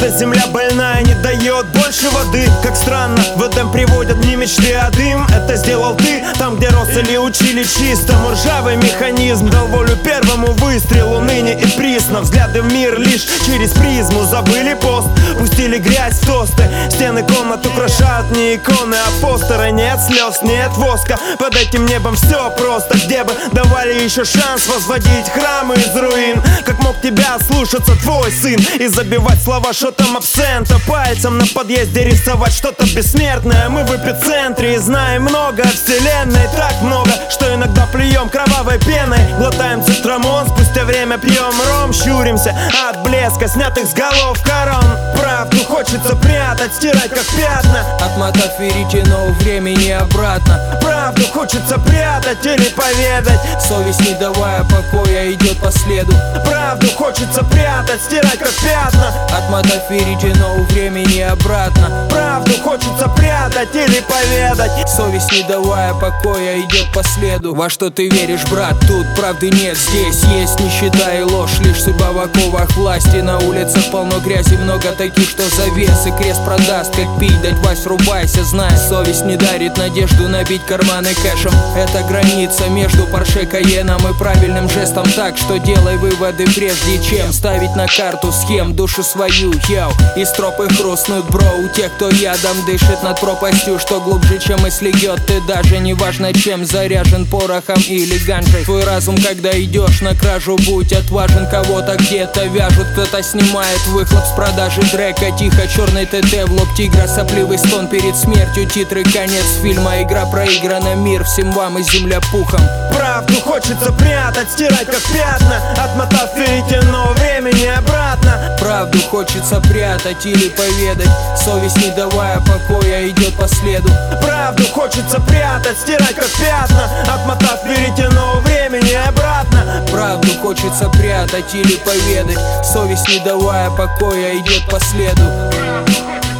Эта земля больная, не дает больше воды. Как странно, в Эдем приводят не мечты, а дым. Это сделал ты, там где рос или учили чистому. Ржавый механизм дал волю первому выстрелу. Ныне и присно взгляды в мир лишь через призму. Забыли пост, пустили грязь в тосты. Стены комнат украшают не иконы, а постеры. Нет слез, нет воска, под этим небом все просто. Где бы давали еще шанс возводить храмы из руин. Как мог тебя слушаться твой сын и забивать слова шотом абсента, пальцем на подъезде рисовать что-то бессмертное. Мы в эпицентре и знаем много о вселенной. Так много, что иногда плюем кровавой пеной. Глотаем цитрамон, спустя время пьем ром. Щуримся от блеска снятых с голов корон. Правду хочется прятать, стирать как пятна, отмотав веретено времени обратно. Правду хочется прятать или поведать, совесть, не давая покоя, идет по следу. Правду хочется прятать, стирать как пятна, отмотав веретено времени обратно. Правду хочется прятать или поведать, совесть, не давая покоя, идет по следу. Во что ты веришь, брат? Тут правды нет, здесь есть нищета и ложь. Лишь судьба в оковах власти. На улицах полно грязи, много таких, что завес и крест продаст. Как пить дать, Вась, рубайся, зная, совесть не дарит надежду набить карманы кэшем. Это граница между Порше Каеном и правильным жестом. Так что делай выводы, прежде чем ставить на карту схем душу свою, яу. И стропы хрустнут, бро, у тех, кто ядом дышит над пропастью, что глубже, чем мысли льет. Ты даже не важно чем, заряжен порохом или ганжей. Твой разум, когда идешь на кражу, будь отважен. Кого-то где-то вяжут, кто-то снимает выхлоп с продажи трека. Тихо, черный ТТ в лоб тигра, сопливый стон перед смертью. Титры, конец фильма, игра проиграна, мир всем вам и земля пухом. Правду хочется прятать, стирать как пятна, отмотав веретено времени обратно. Правду хочется прятать или поведать, совесть, не давая покоя, идет по следу. Правду хочется прятать, стирать как пятна, отмотав веретено времени обратно. Правду хочется прятать или поведать, совесть, не давая покоя, идет по следу.